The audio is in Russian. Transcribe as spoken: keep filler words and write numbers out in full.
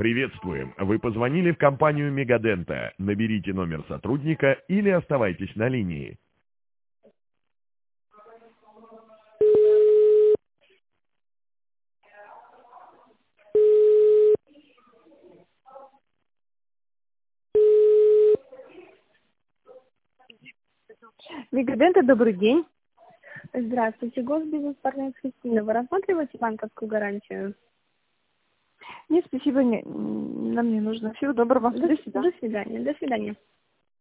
Приветствуем! Вы позвонили в компанию Мегадента. Наберите номер сотрудника или оставайтесь на линии. Мегадента, добрый день. Здравствуйте, госбизнес-партнер Кристина. Вы рассматриваете банковскую гарантию? Нет, спасибо, не, нам не нужно. Всего доброго. До, До свидания. до свидания. До свидания.